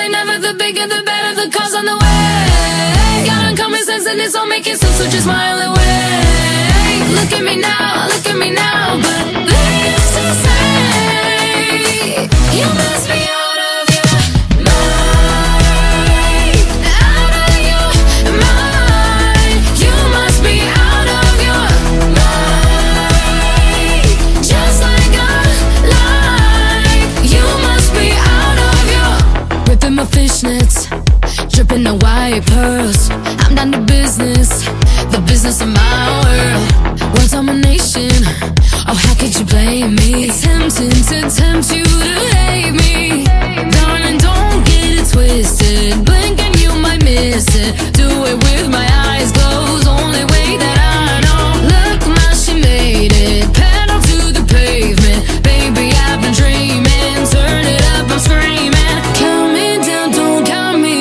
say never, the bigger the better, the cause on the way. Got uncommon sense and it's all making sense, so just smile away. Look at me now, but they used to say you must be out of your mind, out of your mind. You must be out of your mind, just like a lie. You must be out of your. Ripping my fishnets, dripping the white pearls. I'm down to business, the business of my world. World domination, oh how could you blame me? It's tempting to tempt you to hate me. Darling, don't get it twisted, blink and you might miss it. Do it with my eyes closed, only way that I know. Look now, she made it, pedal to the pavement. Baby, I've been dreaming, turn it up, I'm screaming. Count me down, don't count me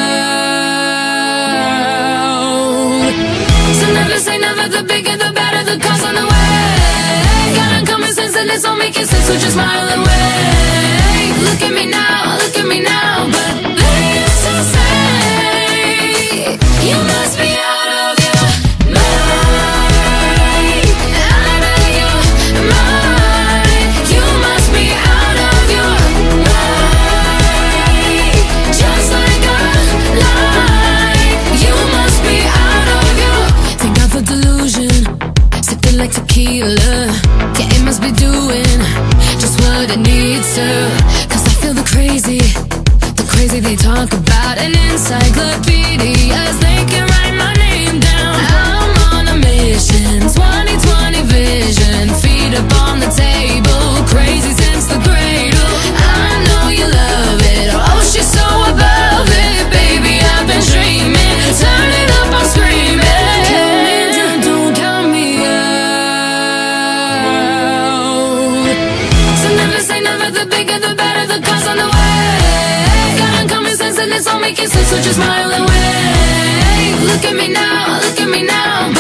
out. So never say never, the bigger the better, the cause on the way. Got uncommon sense and it's all making sense, so just smile away. Look at me now, but they used to say you must be out of your mind, out of your mind. You must be out of your mind, just like a lie. You must be out of your. Think of a delusion, sipping like tequila. Yeah, it must be doing just what it needs to. Cause I feel the crazy they talk about. An encyclopedias, they can write my name down. I'm on a mission, 2020 vision. Feet up on the table, crazy since the cradle. I know you love it, oh she's so above it. Baby, I've been dreaming, turn it up, I'm screaming. Count me down, don't count me out. So never say never, the bigger the better, the cause on the way. Got uncommon sense and it's all making sense, so just smile away. Look at me now,